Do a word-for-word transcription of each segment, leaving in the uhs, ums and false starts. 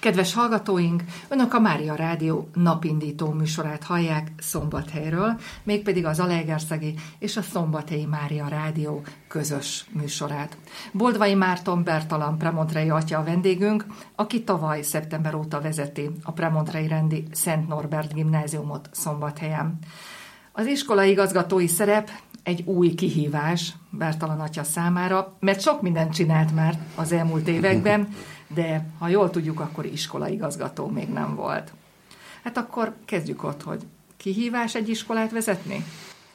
Kedves hallgatóink, Önök a Mária Rádió napindító műsorát hallják Szombathelyről, mégpedig az Zalaegerszegi és a Szombathelyi Mária Rádió közös műsorát. Boldvai Márton Bertalan premontrei atya a vendégünk, aki tavaly szeptember óta vezeti a premontrei rendi Szent Norbert gimnáziumot Szombathelyen. Az iskolai igazgatói szerep egy új kihívás Bertalan atya számára, mert sok mindent csinált már az elmúlt években, de ha jól tudjuk, akkor iskolaigazgató még nem volt. Hát akkor kezdjük ott, hogy kihívás egy iskolát vezetni?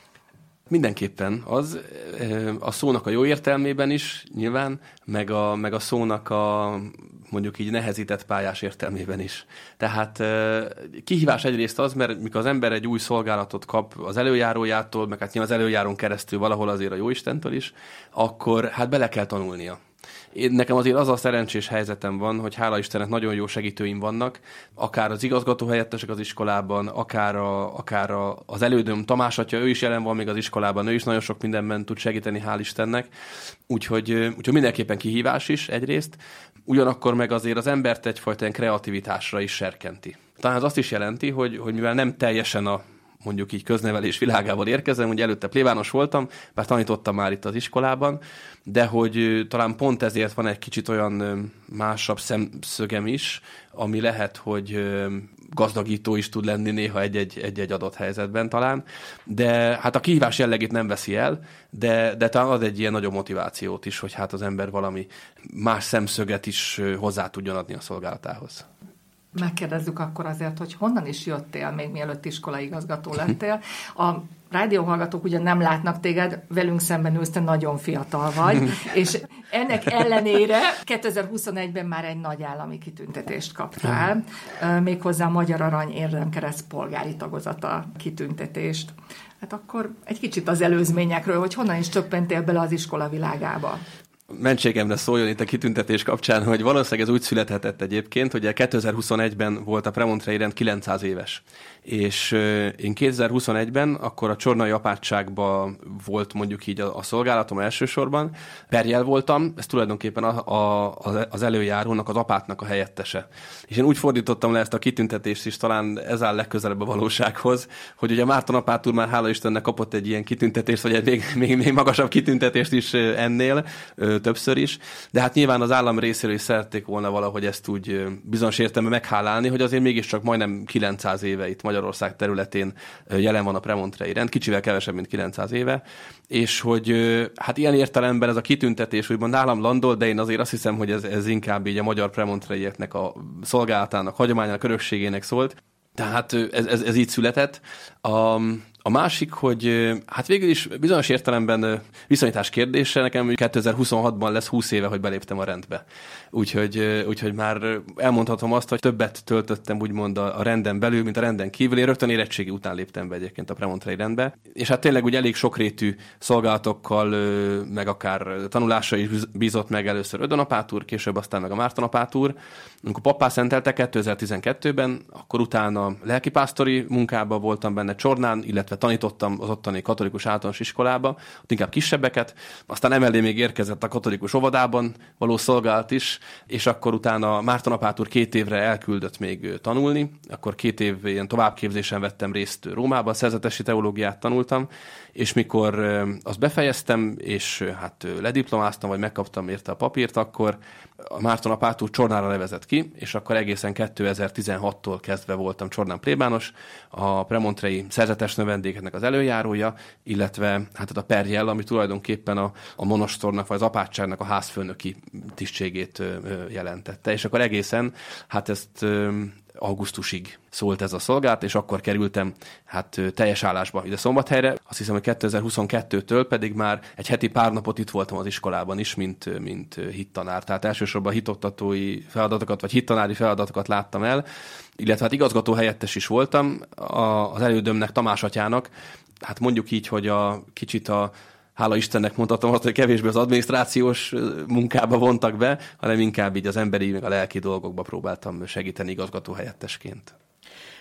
Mindenképpen az, a szónak a jó értelmében is nyilván, meg a, meg a szónak a mondjuk így nehezített pályás értelmében is. Tehát kihívás egyrészt az, mert mikor az ember egy új szolgálatot kap az előjárójától, meg hát nyilván az előjárón keresztül valahol azért a Jóistentől is, akkor hát bele kell tanulnia. Én, nekem azért az a szerencsés helyzetem van, hogy hála Istennek nagyon jó segítőim vannak, akár az igazgatóhelyettesek az iskolában, akár, a, akár a, az elődöm Tamás atya, ő is jelen van még az iskolában, ő is nagyon sok mindenben tud segíteni, hál' Istennek. Úgyhogy, úgyhogy mindenképpen kihívás is egyrészt, ugyanakkor meg azért az embert egyfajta ilyen kreativitásra is serkenti. Talán ez azt is jelenti, hogy, hogy mivel nem teljesen a mondjuk így köznevelés világából érkezem, ugye előtte plébános voltam, bár tanítottam már itt az iskolában, de hogy talán pont ezért van egy kicsit olyan másabb szemszögem is, ami lehet, hogy gazdagító is tud lenni néha egy-egy, egy-egy adott helyzetben talán, de hát a kihívás jellegét nem veszi el, de, de talán ad egy ilyen nagyobb motivációt is, hogy hát az ember valami más szemszöget is hozzá tudjon adni a szolgálatához. Megkérdezzük akkor azért, hogy honnan is jöttél, még mielőtt iskolaigazgató lettél. A rádióhallgatók ugye nem látnak téged, velünk szemben ülsz, te nagyon fiatal vagy, és ennek ellenére kétezer-huszonegyben már egy nagy állami kitüntetést kaptál, méghozzá a Magyar Arany Érdemkereszt polgári tagozata kitüntetést. Hát akkor egy kicsit az előzményekről, hogy honnan is csöppentél bele az iskola világába. Mentségemre szóljon itt a kitüntetés kapcsán, hogy valószínűleg ez úgy születhetett egyébként, hogy kétezer-huszonegyben volt a premontrei rend kilencszáz éves. És én kétezer-huszonegyben akkor a csornai apátságban volt mondjuk így a, a szolgálatom elsősorban. Perjel voltam, ez tulajdonképpen a, a, az előjárónak, az apátnak a helyettese. És én úgy fordítottam le ezt a kitüntetést is, talán ez áll legközelebb a valósághoz, hogy ugye Márton apát úr már hála Istennek kapott egy ilyen kitüntetést, vagy egy még, még, még magasabb kitüntetést is ennél, többször is, de hát nyilván az állam részéről is szerették volna valahogy ezt úgy bizonyos értelemben meghálálni, hogy azért mégiscsak majdnem kilencszáz éve itt Magyarország területén jelen van a premontrei rend, kicsivel kevesebb, mint kilencszáz éve, és hogy hát ilyen értelemben ez a kitüntetés úgymond nálam landol, de én azért azt hiszem, hogy ez, ez inkább így a magyar premontreieknek a szolgálatának, hagyományának, örökségének szólt. Tehát ez, ez, ez így született. A, a másik, hogy hát végül is bizonyos értelemben viszonyítás kérdése, nekem kétezer-huszonhatban lesz húsz éve, hogy beléptem a rendbe. Úgyhogy, úgyhogy már elmondhatom azt, hogy többet töltöttem úgymond a, a renden belül, mint a renden kívül. Én rögtön érettségi után léptem be egyébként a premontrei rendbe. És hát tényleg úgy elég sokrétű szolgálatokkal, meg akár tanulásra is bízott meg először Ödön apát úr, később aztán meg a Márton apát úr. Amikor pappá szentelte kétezer-tizenkettőben, akkor utána lelkipásztori munkában voltam benne Csornán, illetve tanítottam az ottani katolikus általános iskolába, ott inkább kisebbeket, aztán emellé még érkezett a katolikus óvodában való szolgálat is, és akkor utána Márton apát úr két évre elküldött még tanulni, akkor két év ilyen továbbképzésen vettem részt Rómában, szerzetesi teológiát tanultam, és mikor azt befejeztem, és hát lediplomáztam, vagy megkaptam érte a papírt, akkor a Márton apát úr Csornára nevezett ki, és akkor egészen kétezer-tizenhattól kezdve voltam Csornán plébános, a premontrei szerzetes növendékeknek az előjárója, illetve hát a perjel, ami tulajdonképpen a, a monostornak vagy az apátságnak a házfőnöki tisztségét jelentette. És akkor egészen, hát ezt augusztusig szólt ez a szolgálat, és akkor kerültem hát teljes állásba ide Szombathelyre. Azt hiszem, hogy kétezer-huszonkettőtől pedig már egy heti pár napot itt voltam az iskolában is, mint, mint hittanár. Tehát elsősorban hitoktatói feladatokat, vagy hittanári feladatokat láttam el, illetve hát igazgató helyettes is voltam az elődömnek, Tamás atyának. Hát mondjuk így, hogy a kicsit a hála Istennek mondhatom azt, hogy kevésbé az adminisztrációs munkába vontak be, hanem inkább így az emberi, meg a lelki dolgokba próbáltam segíteni igazgató helyettesként.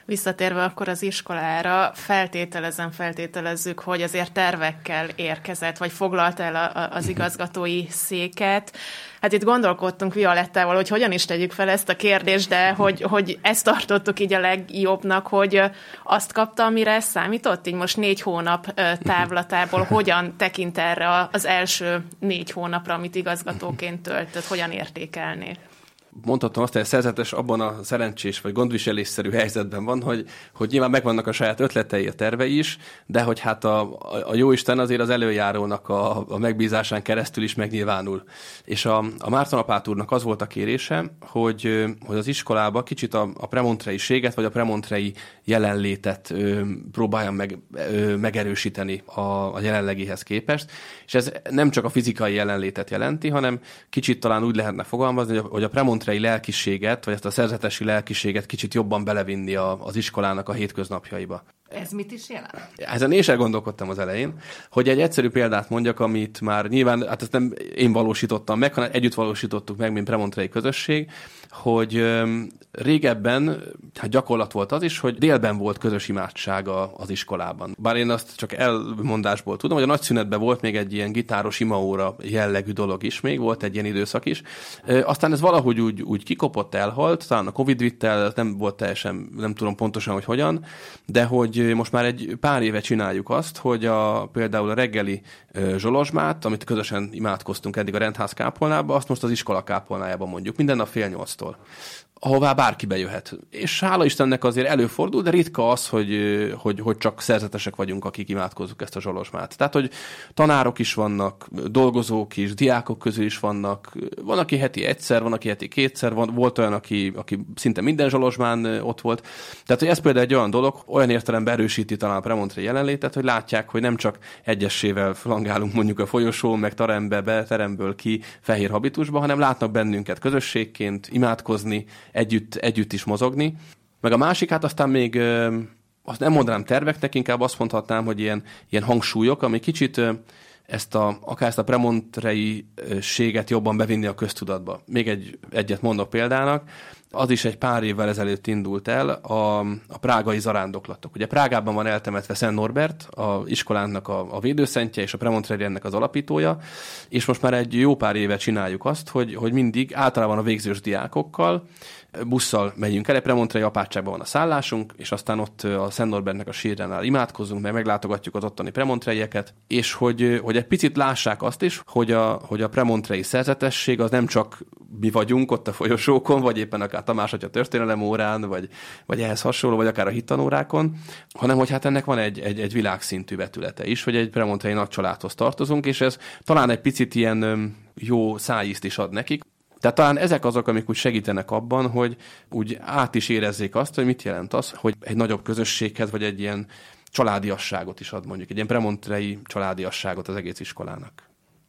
Visszatérve akkor az iskolára, feltételezem, feltételezzük, hogy azért tervekkel érkezett, vagy foglalt el a, a, az igazgatói széket. Hát itt gondolkodtunk Violettával, hogy hogyan is tegyük fel ezt a kérdést, de hogy, hogy ezt tartottuk így a legjobbnak, hogy azt kapta, amire számított, így most négy hónap távlatából, hogyan tekint erre az első négy hónapra, amit igazgatóként töltött, hogyan értékelné? Mondhatom azt, hogy a szerzetes abban a szerencsés vagy gondviselésszerű helyzetben van, hogy, hogy nyilván megvannak a saját ötletei, a tervei is, de hogy hát a, a jóisten azért az előjárónak a, a megbízásán keresztül is megnyilvánul. És a, a Márton apát úrnak az volt a kérése, hogy, hogy az iskolába kicsit a, a premontrei-séget vagy a premontrei jelenlétet ö, próbáljam meg, ö, megerősíteni a, a jelenlegihez képest. És ez nem csak a fizikai jelenlétet jelenti, hanem kicsit talán úgy lehetne fogalmazni, hogy a premontrei lelkiséget, vagy ezt a szerzetesi lelkiséget kicsit jobban belevinni a, az iskolának a hétköznapjaiba. Ez mit is jelent? Ezen én sem gondolkodtam az elején, hogy egy egyszerű példát mondjak, amit már nyilván, hát ezt nem én valósítottam meg, hanem együtt valósítottuk meg, mint premontrei közösség, hogy öm, régebben hát gyakorlat volt az is, hogy délben volt közös imádság az iskolában. Bár én azt csak elmondásból tudom, hogy a nagyszünetben volt még egy ilyen gitáros imaóra jellegű dolog is, még volt egy ilyen időszak is. E, aztán ez valahogy úgy, úgy kikopott, elhalt, talán a Covid vitte el, nem volt teljesen, nem tudom pontosan, hogy hogyan, de hogy most már egy pár éve csináljuk azt, hogy a, például a reggeli e, zsolozsmát, amit közösen imádkoztunk eddig a rendház kápolnába, azt most az iskola kápolnájában mondjuk, minden nap fél nyolctól, ahová bárki bejöhet. És hála Istennek azért előfordul, de ritka az, hogy, hogy, hogy csak szerzetesek vagyunk, akik imádkozzuk ezt a zsolozsmát. Tehát, hogy tanárok is vannak, dolgozók is, diákok közül is vannak, van, aki heti egyszer, van, aki heti kétszer, van, volt olyan, aki, aki szinte minden zsolozsmán ott volt. Tehát, hogy ez például egy olyan dolog, olyan értelemben erősíti talán a premontrei jelenlétet, hogy látják, hogy nem csak egyessével flangálunk mondjuk a folyosón, meg terembe be, teremből ki fehér habitusba, hanem látnak bennünket közösségként imádkozni, Együtt, együtt is mozogni. Meg a másik, hát aztán még azt nem mondanám terveknek, inkább azt mondhatnám, hogy ilyen, ilyen hangsúlyok, ami kicsit ezt a, akár ezt a premontrei-séget jobban bevinni a köztudatba. Még egy, egyet mondok példának, az is egy pár évvel ezelőtt indult el a, a prágai zarándoklatok. Ugye Prágában van eltemetve Szent Norbert, a iskolánknak a, a védőszentje és a premontrei ennek az alapítója, és most már egy jó pár éve csináljuk azt, hogy, hogy mindig általában a végzős diákokkal busszal megyünk el, egy premontrei apátságban van a szállásunk, és aztán ott a Szent Norbertnek a sírjánál imádkozunk, meg meglátogatjuk az ottani premontreieket, és hogy, hogy egy picit lássák azt is, hogy a, hogy a premontrei szerzetesség az nem csak mi vagyunk ott a folyosókon, vagy éppen akár Tamás atya történelem órán, vagy, vagy ehhez hasonló, vagy akár a hittanórákon, hanem hogy hát ennek van egy, egy, egy világszintű vetülete is, hogy egy premontrei nagy családhoz tartozunk, és ez talán egy picit ilyen jó szájízt is ad nekik. Tehát talán ezek azok, amik úgy segítenek abban, hogy úgy át is érezzék azt, hogy mit jelent az, hogy egy nagyobb közösséghez, vagy egy ilyen családiasságot is ad mondjuk, egy ilyen premontrei családiasságot az egész iskolának.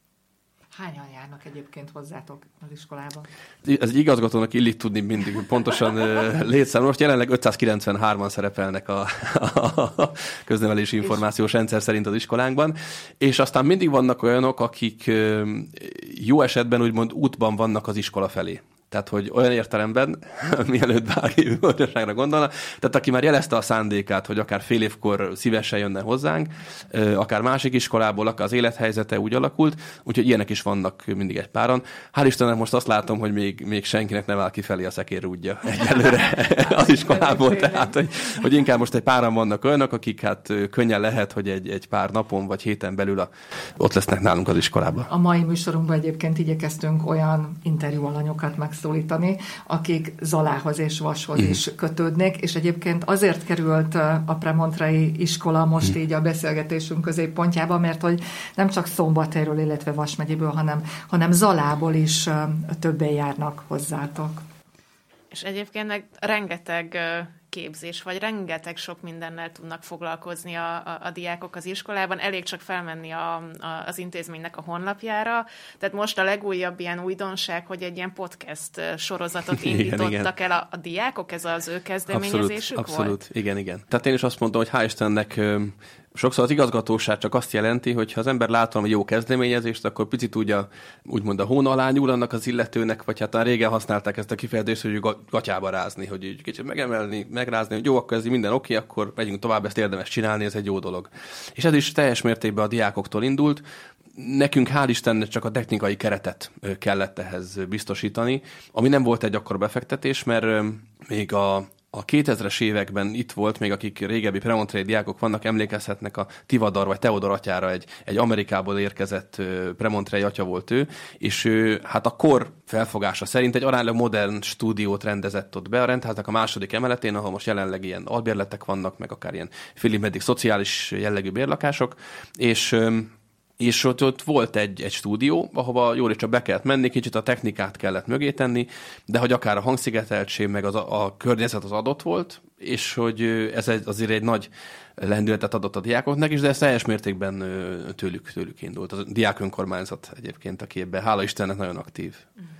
Hányan járnak egyébként hozzátok az iskolába? Ez egy igazgatónak illik tudni mindig pontosan létszám. Most jelenleg ötszázkilencvenhárman szerepelnek a, a köznevelési információs rendszer szerint az iskolánkban, és aztán mindig vannak olyanok, akik jó esetben úgymond útban vannak az iskola felé. Tehát, hogy olyan értelemben, mielőtt bárki orvosságra gondolna, tehát aki már jelezte a szándékát, hogy akár fél évkor szívesen jönne hozzánk, akár másik iskolából, akár az élethelyzete úgy alakult, úgyhogy ilyenek is vannak mindig egy páran. Hál' Istennek most azt látom, hogy még, még senkinek nem áll kifelé a szekérrúdja egyelőre az iskolából, tehát, hogy, hogy inkább most egy páran vannak olyanok, akik hát könnyen lehet, hogy egy, egy pár napon vagy héten belül a, ott lesznek nálunk az iskolában. A mai műsorunkban egyébként igyekeztünk olyan interjú alanyokat meg szólítani, akik Zalához és Vashoz mm. is kötődnek, és egyébként azért került a premontrei iskola most mm. így a beszélgetésünk középpontjába, mert hogy nem csak Szombathelyről, illetve Vas megyéből, hanem, hanem Zalából is többen járnak hozzátok. És egyébként meg rengeteg képzés, vagy rengeteg sok mindennel tudnak foglalkozni a, a, a diákok az iskolában. Elég csak felmenni a, a, az intézménynek a honlapjára. Tehát most a legújabb ilyen újdonság, hogy egy ilyen podcast sorozatot indítottak igen, igen. el a, a diákok, ez az ő kezdeményezésük abszolút, volt? Abszolút, igen, igen. Tehát én is azt mondom, hogy hál' Istennek sokszor az igazgatóság csak azt jelenti, hogy ha az ember lát valami jó kezdeményezést, akkor picit úgy a, úgymond a hóna alá nyúl annak az illetőnek, vagy hát régen használták ezt a kifejezést, hogy gatyába rázni, hogy így kicsit megemelni, megrázni, hogy jó, akkor ez minden oké, akkor megyünk tovább, ezt érdemes csinálni, ez egy jó dolog. És ez is teljes mértékben a diákoktól indult. Nekünk hál' Istennek csak a technikai keretet kellett ehhez biztosítani, ami nem volt egy akkora befektetés, mert még a A kétezres években itt volt, még akik régebbi premontrei diákok vannak, emlékezhetnek a Tivadar vagy Teodor atyára, egy, egy Amerikából érkezett premontrei atya volt ő, és ő hát a kor felfogása szerint egy aránylag modern stúdiót rendezett ott be a rendháznak a második emeletén, ahol most jelenleg ilyen albérletek vannak, meg akár ilyen félig meddig szociális jellegű bérlakások, és És ott, ott volt egy, egy stúdió, ahova jól is csak be kellett menni, kicsit a technikát kellett mögé tenni, de hogy akár a hangszigeteltség, meg az a, a környezet az adott volt, és hogy ez egy, azért egy nagy lendületet adott a diákoknak is, de ez teljes mértékben tőlük, tőlük indult. A diák önkormányzat egyébként a képben, hála Istennek, nagyon aktív.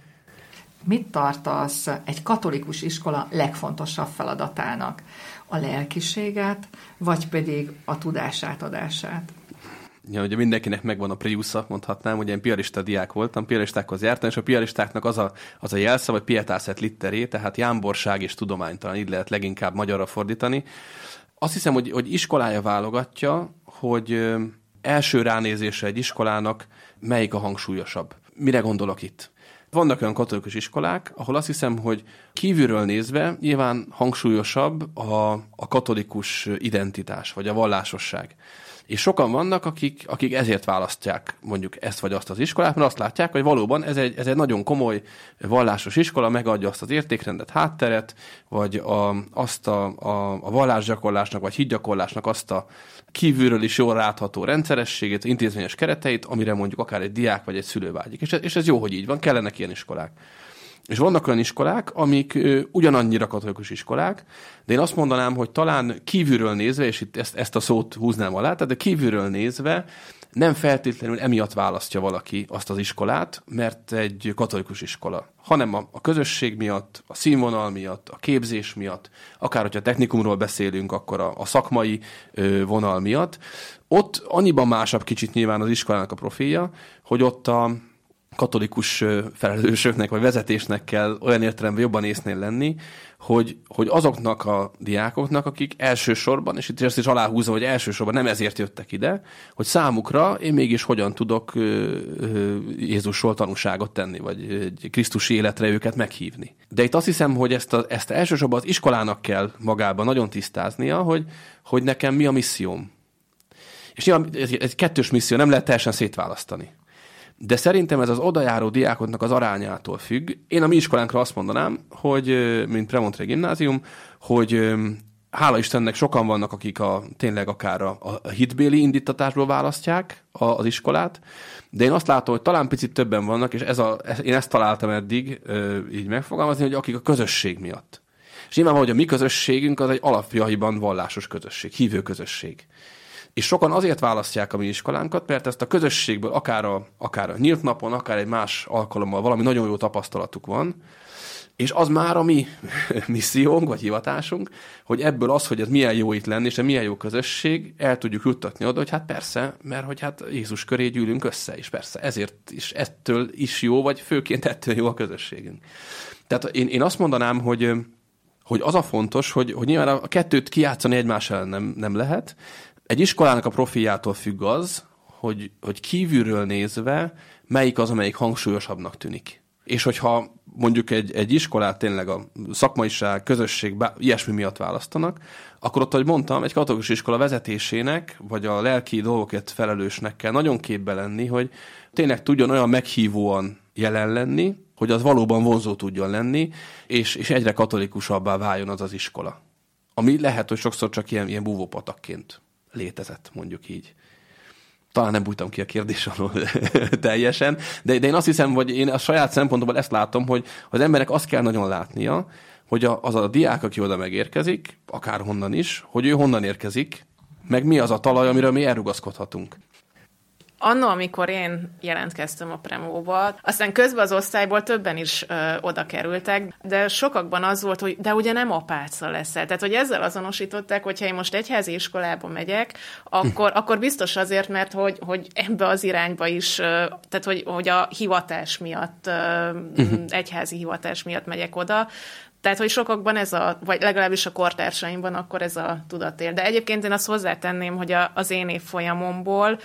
Mit tartasz egy katolikus iskola legfontosabb feladatának? A lelkiséget, vagy pedig a tudás átadását? Ja, ugye mindenkinek megvan a Priusza, mondhatnám, ugye én piarista diák voltam, piaristákhoz jártam, és a piaristáknak az a, az a jelszava, hogy pietas et littere, tehát jámborság és tudománytalan, így lehet leginkább magyarra fordítani. Azt hiszem, hogy, hogy iskolája válogatja, hogy ö, első ránézésre egy iskolának melyik a hangsúlyosabb. Mire gondolok itt? Vannak olyan katolikus iskolák, ahol azt hiszem, hogy kívülről nézve nyilván hangsúlyosabb a, a katolikus identitás, vagy a vallásosság. És sokan vannak, akik, akik ezért választják mondjuk ezt vagy azt az iskolát, mert azt látják, hogy valóban ez egy, ez egy nagyon komoly vallásos iskola, megadja azt az értékrendet, hátteret, vagy a, azt a, a, a vallásgyakorlásnak, vagy hitgyakorlásnak azt a kívülről is jól látható rendszerességét, intézményes kereteit, amire mondjuk akár egy diák vagy egy szülő vágyik. És ez, és ez jó, hogy így van, kellenek ilyen iskolák. És vannak olyan iskolák, amik ö, ugyanannyira katolikus iskolák, de én azt mondanám, hogy talán kívülről nézve, és itt ezt, ezt a szót húznám alá, de kívülről nézve nem feltétlenül emiatt választja valaki azt az iskolát, mert egy katolikus iskola, hanem a, a közösség miatt, a színvonal miatt, a képzés miatt, akár hogyha technikumról beszélünk, akkor a, a szakmai ö, vonal miatt. Ott annyiban másabb kicsit nyilván az iskolának a profilja, hogy ott a katolikus felelősöknek vagy vezetésnek kell olyan értelemben jobban észnél lenni, hogy, hogy azoknak a diákoknak, akik elsősorban, és itt ezt is aláhúzom, hogy elsősorban nem ezért jöttek ide, hogy számukra én mégis hogyan tudok Jézusról tanúságot tenni, vagy egy krisztusi életre őket meghívni. De itt azt hiszem, hogy ezt, a, ezt elsősorban az iskolának kell magában nagyon tisztáznia, hogy, hogy nekem mi a misszióm. És nyilván ez egy kettős misszió, nem lehet teljesen szétválasztani. De szerintem ez az odajáró diákoknak az arányától függ. Én a mi iskolánkra azt mondanám, hogy mint Premontrei gimnázium, hogy hála Istennek sokan vannak, akik a, tényleg akár a, a hitbéli indítatásból választják a, az iskolát, de én azt látom, hogy talán picit többen vannak, és ez a, én ezt találtam eddig így megfogalmazni, hogy akik a közösség miatt. És nyilvánvaló, hogy a mi közösségünk az egy alapjaiban vallásos közösség, hívő közösség. És sokan azért választják a mi iskolánkat, mert ezt a közösségből akár a, akár a nyílt napon, akár egy más alkalommal valami nagyon jó tapasztalatuk van, és az már a mi missziónk, vagy hivatásunk, hogy ebből az, hogy ez milyen jó itt lenni, és milyen jó közösség, el tudjuk juttatni oda, hogy hát persze, mert hogy hát Jézus köré gyűlünk össze, és persze ezért is, ettől is jó, vagy főként ettől jó a közösségünk. Tehát én, én azt mondanám, hogy, hogy az a fontos, hogy, hogy nyilván a kettőt kijátszani egymás ellen nem, nem lehet. Egy iskolának a profiljától függ az, hogy, hogy kívülről nézve melyik az, amelyik hangsúlyosabbnak tűnik. És hogyha mondjuk egy, egy iskolát tényleg a szakmaiság, közösség, bá, ilyesmi miatt választanak, akkor ott, ahogy mondtam, egy katolikus iskola vezetésének, vagy a lelki dolgokért felelősnek kell nagyon képbe lenni, hogy tényleg tudjon olyan meghívóan jelen lenni, hogy az valóban vonzó tudjon lenni, és, és egyre katolikusabbá váljon az az iskola. Ami lehet, hogy sokszor csak ilyen, ilyen búvópatakként létezett, mondjuk így. Talán nem bújtam ki a kérdés alól teljesen, de, de én azt hiszem, hogy én a saját szempontból ezt látom, hogy az emberek azt kell nagyon látnia, hogy a, az a diák, aki oda megérkezik, akár honnan is, hogy ő honnan érkezik, meg mi az a talaj, amiről mi elrugaszkodhatunk. Annó, amikor én jelentkeztem a premóba, aztán közben az osztályból többen is ö, oda kerültek, de sokakban az volt, hogy de ugye nem apáca leszel. Tehát, hogy ezzel azonosították, hogyha én most egyházi iskolába megyek, akkor, akkor biztos azért, mert hogy, hogy ebbe az irányba is, ö, tehát, hogy, hogy a hivatás miatt, ö, uh-huh. egyházi hivatás miatt megyek oda. Tehát, hogy sokakban ez a, vagy legalábbis a kortársaimban akkor ez a tudat él. De egyébként én azt hozzátenném, hogy a, az én évfolyamomból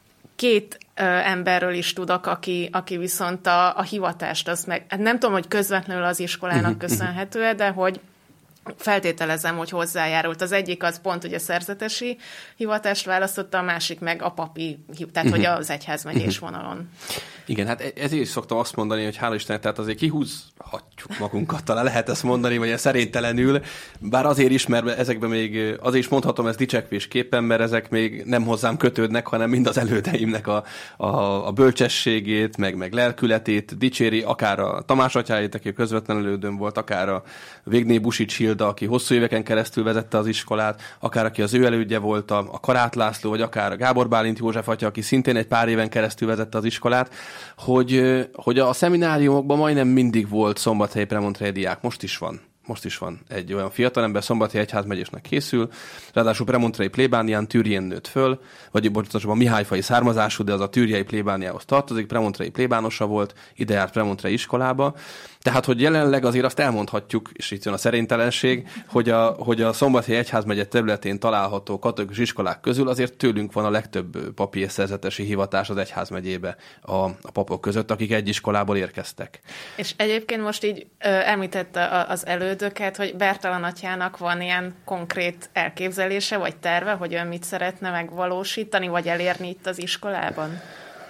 két ö, emberről is tudok, aki, aki viszont a, a hivatást, az meg, hát nem tudom, hogy közvetlenül az iskolának köszönhető, de hogy feltételezem, hogy hozzájárult. Az egyik az pont ugye szerzetesi hivatást választotta, a másik meg a papi, tehát hogy az egyházmegyés vonalon. Igen, hát ezért is szoktam azt mondani, hogy hála Istennek, tehát azért kihúzhatjuk magunkat, talán lehet ezt mondani, vagy ilyen szerénytelenül, bár azért is, mert ezekben még, azért is mondhatom ezt dicsekvésképpen, mert ezek még nem hozzám kötődnek, hanem mind az elődeimnek a, a, a bölcsességét, meg, meg lelkületét dicséri, akár a Tamás atyáit, aki közvetlen elődöm volt, akár a Végné Busics Hilda, aki hosszú éveken keresztül vezette az iskolát, akár aki az ő elődje volt, a Karát László, vagy akár a Gábor Bálint József atya, aki szintén egy pár éven keresztül vezette az iskolát, hogy, hogy a szemináriumokban majdnem mindig volt szombathelyi premontrei diák, most is van. Most is van egy olyan fiatalember, Szombathelyi egyházmegyésnek készül, ráadásul premontrei plébánián Türjén nőtt föl, vagy bocsánat, mihályfai származású, de az a türjei plébániához tartozik, premontrei plébánosa volt, ide járt premontrei iskolába. Tehát, hogy jelenleg azért azt elmondhatjuk, és itt jön a szerénytelenség, hogy a, hogy a Szombathelyi egyházmegye területén található katolikus iskolák közül azért tőlünk van a legtöbb papi és szerzetesi hivatás az egyházmegyébe a, a papok között, akik egy iskolából érkeztek. És egyébként most így ö, említette az elődöket, hogy Bertalan atyának van ilyen konkrét elképzelése, vagy terve, hogy ön mit szeretne megvalósítani, vagy elérni itt az iskolában?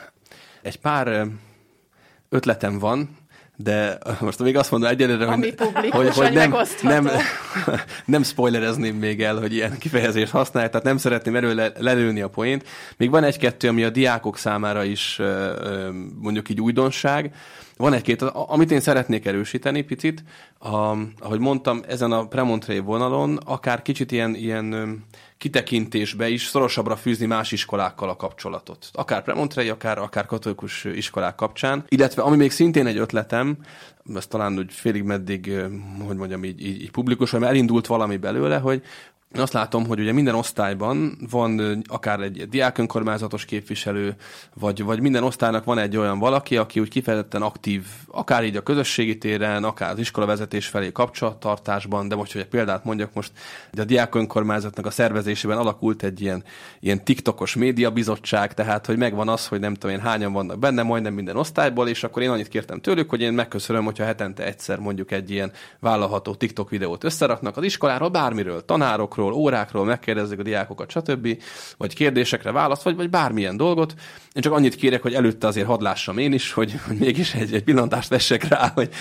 Egy pár ötletem van, de most még azt mondom egyelőre, hogy, hogy, hogy nem, nem, nem spoilerezném még el, hogy ilyen kifejezést használják, tehát nem szeretném erről lelőni a poént. Még van egy-kettő, ami a diákok számára is mondjuk így újdonság. Van egy-két, amit én szeretnék erősíteni picit, a, ahogy mondtam, ezen a premontrei vonalon akár kicsit ilyen, ilyen kitekintésbe is szorosabbra fűzni más iskolákkal a kapcsolatot. Akár premontrei, akár, akár katolikus iskolák kapcsán. Illetve, ami még szintén egy ötletem, ez talán úgy félig meddig, hogy mondjam, így, így, így publikus, vagy elindult valami belőle, hogy azt látom, hogy ugye minden osztályban van akár egy diákönkormányzatos képviselő, vagy, vagy minden osztálynak van egy olyan valaki, aki úgy kifejezetten aktív, akár így a közösségi téren, akár az iskolavezetés felé kapcsolattartásban, de most, hogy egy példát mondjak, most a diákönkormányzatnak a szervezésében alakult egy ilyen, ilyen TikTokos médiabizottság, tehát, hogy megvan az, hogy nem tudom én hányan vannak benne, majdnem minden osztályból, és akkor én annyit kértem tőlük, hogy én megköszönöm, hogyha hetente egyszer mondjuk egy ilyen vállalható TikTok videót összeraknak az iskoláról, bármiről, tanárok, órákról megkérdezzük a diákokat, stb. Vagy kérdésekre választ, vagy, vagy bármilyen dolgot. Én csak annyit kérek, hogy előtte azért hadd lássam én is, hogy, hogy mégis egy, egy pillantást vessek rá, hogy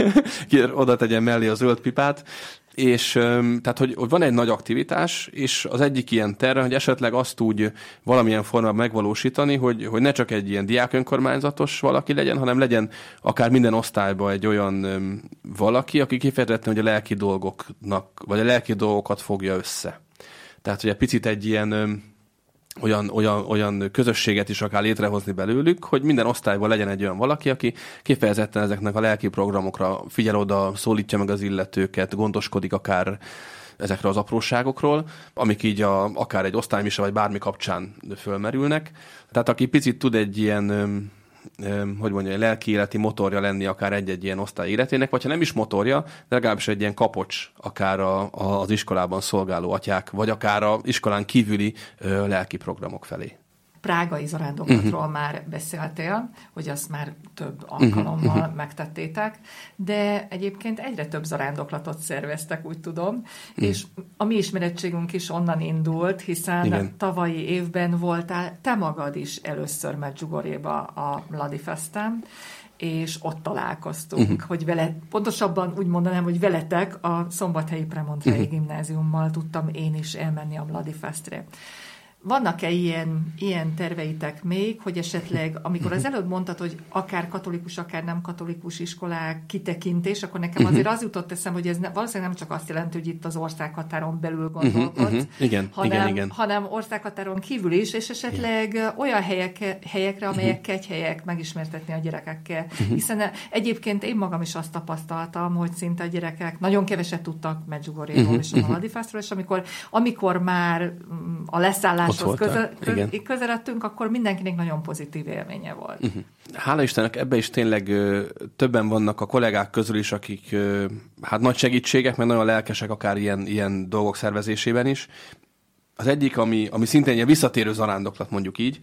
oda tegyen mellé a zöld pipát. És tehát, hogy, hogy van egy nagy aktivitás, és az egyik ilyen terve, hogy esetleg azt úgy valamilyen formában megvalósítani, hogy, hogy ne csak egy ilyen diákönkormányzatos valaki legyen, hanem legyen akár minden osztályban egy olyan valaki, aki kifejezetten, hogy a lelki dolgoknak, vagy a lelki dolgokat fogja össze. Tehát, hogy egy picit egy ilyen Olyan, olyan, olyan közösséget is akár létrehozni belőlük, hogy minden osztályban legyen egy olyan valaki, aki kifejezetten ezeknek a lelki programokra figyel oda, szólítja meg az illetőket, gondoskodik akár ezekre az apróságokról, amik így a, akár egy osztálymisa vagy bármi kapcsán fölmerülnek. Tehát aki picit tud egy ilyen, hogy mondja, egy lelki életi motorja lenni akár egy-egy ilyen osztály életének, vagy ha nem is motorja, de legalábbis egy ilyen kapocs akár a, a, az iskolában szolgáló atyák, vagy akár a iskolán kívüli ö, lelki programok felé. Prágai zarándoklatról uh-huh. már beszéltél, hogy azt már több alkalommal uh-huh. megtettétek, de egyébként egyre több zarándoklatot szerveztek, úgy tudom, uh-huh. és a mi ismerettségünk is onnan indult, hiszen Igen. tavalyi évben voltál te magad is először Medjugorjéba a Vladifesten, és ott találkoztunk, uh-huh. hogy vele, pontosabban úgy mondanám, hogy veletek a Szombathelyi Premontrei uh-huh. Gimnáziummal tudtam én is elmenni a Vladifestre. vannak-e ilyen, ilyen terveitek még, hogy esetleg, amikor az előbb mondtad, hogy akár katolikus, akár nem katolikus iskolák kitekintés, akkor nekem azért az jutott eszem, hogy ez ne, valószínűleg nem csak azt jelenti, hogy itt az országhatáron belül gondolkodsz, uh-huh, uh-huh. Igen, hanem, igen, igen. hanem országhatáron kívül is, és esetleg igen. olyan helyek, helyekre, amelyek uh-huh. kegyhelyek megismertetni a gyerekekkel. Uh-huh. Hiszen egyébként én magam is azt tapasztaltam, hogy szinte a gyerekek nagyon keveset tudtak Medjugorjéról uh-huh. és a Maladifászról, és amikor, amikor már a leszálláshoz közel, közeledtünk, akkor mindenkinek nagyon pozitív élménye volt. Uh-huh. Hála Istennek, ebbe is tényleg ö, többen vannak a kollégák közül is, akik ö, hát nagy segítségek, mert nagyon lelkesek akár ilyen, ilyen dolgok szervezésében is. Az egyik, ami, ami szintén egy visszatérő zarándoklat, mondjuk így,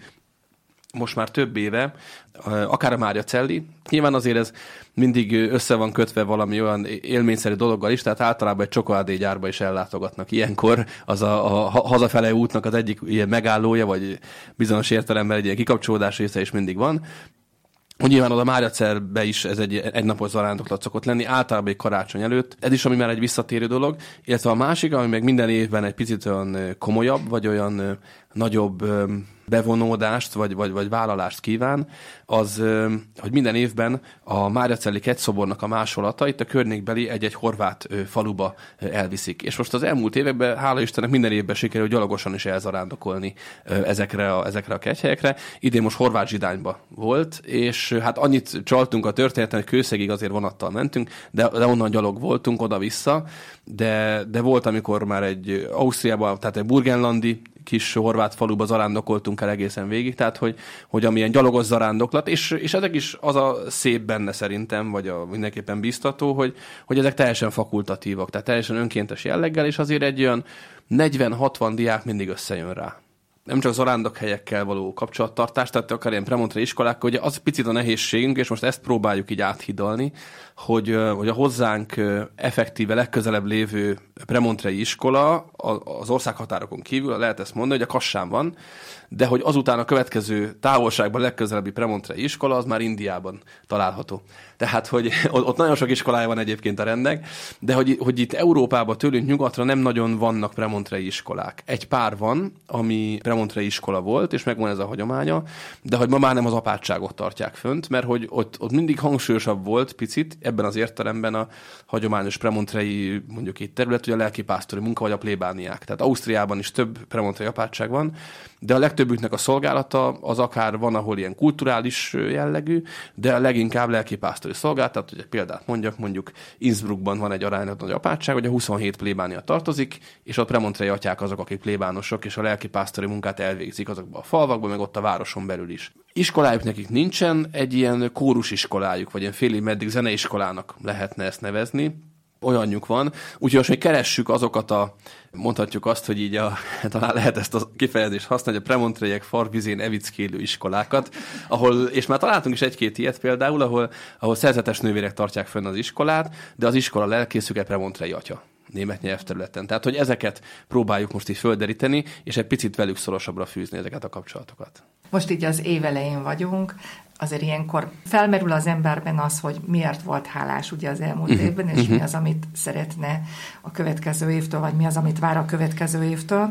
most már több éve, akár a Mária Celli. Nyilván azért ez mindig össze van kötve valami olyan élményszerű dologgal is, tehát általában egy csokoládégyárba is ellátogatnak. Ilyenkor az a, a hazafele útnak az egyik ilyen megállója, vagy bizonyos értelemben egy ilyen kikapcsolódás része is mindig van. Nyilván oda Máriacelbe is ez egy egynapos zarándoklat szokott lenni, általában egy karácsony előtt. Ez is, ami már egy visszatérő dolog. Illetve a másik, ami meg minden évben egy picit olyan komolyabb, vagy olyan nagyobb bevonódást, vagy, vagy, vagy vállalást kíván, az, hogy minden évben a Máriacelli kegyszobornak a másolata itt a környékbeli egy-egy horvát faluba elviszik. És most az elmúlt években, hála Istennek, minden évben sikerül gyalogosan is elzarándokolni ezekre a, ezekre a kegyhelyekre. Idén most Horvát Zsidányba volt, és hát annyit csaltunk a történeten, hogy Kőszegig azért vonattal mentünk, de, de onnan gyalog voltunk oda-vissza, de, de volt, amikor már egy Ausztriában, tehát egy burgenlandi kis horvát faluba zarándokoltunk el egészen végig, tehát hogy, hogy amilyen gyalogos zarándoklat, és, és ezek is az a szép benne szerintem, vagy a mindenképpen biztató, hogy, hogy ezek teljesen fakultatívak, tehát teljesen önkéntes jelleggel, és azért egy olyan negyven-hatvan diák mindig összejön rá. Nem csak zarándokhelyekkel való kapcsolattartás, tehát akár ilyen premontrei iskolák, ugye az picit a nehézségünk, és most ezt próbáljuk így áthidalni, hogy, hogy a hozzánk effektíve legközelebb lévő premontrei iskola az országhatárokon kívül, lehet ezt mondani, hogy a Kassán van, de hogy azután a következő távolságban legközelebbi premontrei iskola az már Indiában található. Tehát, hogy ott nagyon sok iskolája van egyébként a rendnek, de hogy, hogy itt Európában tőlünk nyugatra nem nagyon vannak premontrei iskolák. Egy pár van, ami premontrei iskola volt, és megvan ez a hagyománya, de hogy ma már nem az apátságot tartják fönt, mert hogy ott, ott mindig hangsúlyosabb volt picit, ebben az értelemben a hagyományos premontrei, mondjuk itt terület, hogy a lelkipásztori munka vagy a plébániák. Tehát Ausztriában is több premontrei apátság van, de a legtöbbüknek a szolgálata az akár van, ahol ilyen kulturális jellegű, de a leginkább lelkipásztori szolgálat, tehát hogy egy példát mondjak, mondjuk Innsbruckban van egy aránylag nagy apátság, hogy a huszonhét plébánia tartozik, és ott premontrei atyák azok, akik plébánosok, és a lelkipásztori munkát elvégzik azokban a falvakban, meg ott a városon belül is. Iskolájuk nekik nincsen, egy ilyen kórusiskolájuk, vagy ilyen félig meddig zeneiskolának lehetne ezt nevezni, olyanjuk van, úgyhogy most még keressük azokat a, mondhatjuk azt, hogy így a, talán lehet ezt a kifejezést használni, a premontreiek farvizén evickélő iskolákat, ahol, és már találtunk is egy-két ilyet például, ahol, ahol szerzetes nővérek tartják fönn az iskolát, de az iskola lelkészük premontrei atya német nyelvterületen. Tehát, hogy ezeket próbáljuk most így földeríteni, és egy picit velük szorosabbra fűzni ezeket a kapcsolatokat. Most így az év elején vagyunk, azért ilyenkor felmerül az emberben az, hogy miért volt hálás ugye az elmúlt uh-huh. évben, és uh-huh. mi az, amit szeretne a következő évtől, vagy mi az, amit vár a következő évtől.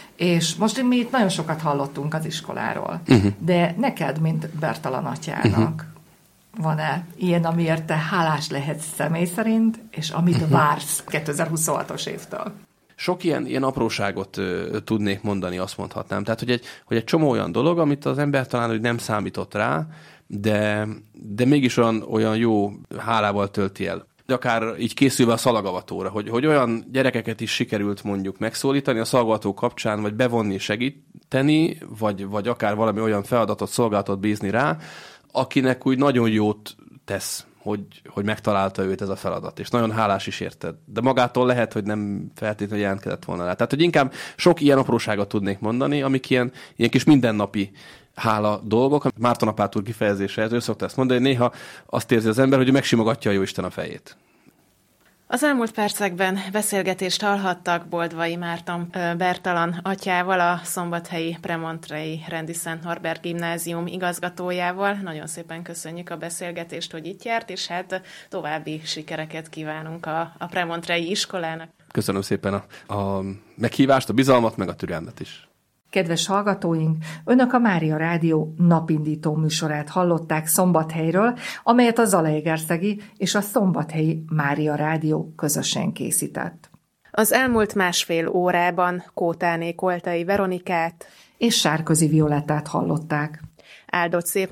És most mi itt nagyon sokat hallottunk az iskoláról, uh-huh. de neked, mint Bertalan atyának, uh-huh. van-e ilyen, amiért te hálás lehetsz személy szerint, és amit uh-huh. vársz kétezer-huszonhatos évtől? Sok ilyen, ilyen apróságot ö, tudnék mondani, azt mondhatnám. Tehát, hogy egy, hogy egy csomó olyan dolog, amit az ember talán hogy nem számított rá, de, de mégis olyan, olyan jó hálával tölti el. Akár így készülve a szalagavatóra, hogy, hogy olyan gyerekeket is sikerült mondjuk megszólítani a szalagavató kapcsán, vagy bevonni, segíteni, vagy, vagy akár valami olyan feladatot, szolgálatot bízni rá, akinek úgy nagyon jót tesz, hogy, hogy megtalálta őt ez a feladat, és nagyon hálás is érted. De magától lehet, hogy nem feltétlenül jelentkezett volna rá. Tehát, hogy inkább sok ilyen apróságot tudnék mondani, amik ilyen, ilyen kis mindennapi hála dolgok. Márton apát úr kifejezése, ez ő szokta ezt mondani, hogy néha azt érzi az ember, hogy megsimogatja a Jóisten a fejét. Az elmúlt percekben beszélgetést hallhattak Boldvai Márton Bertalan atyával, a szombathelyi premontrei Rendi Szent Norbert Gimnázium igazgatójával. Nagyon szépen köszönjük a beszélgetést, hogy itt járt, és hát további sikereket kívánunk a, a premontrei iskolának. Köszönöm szépen a, a meghívást, a bizalmat, meg a türelmet is. Kedves hallgatóink, Önök a Mária Rádió napindító műsorát hallották Szombathelyről, amelyet a Zalaegerszegi és a Szombathelyi Mária Rádió közösen készített. Az elmúlt másfél órában Kótáné Koltai Veronikát és Sárközi Violettát hallották. Áldott szép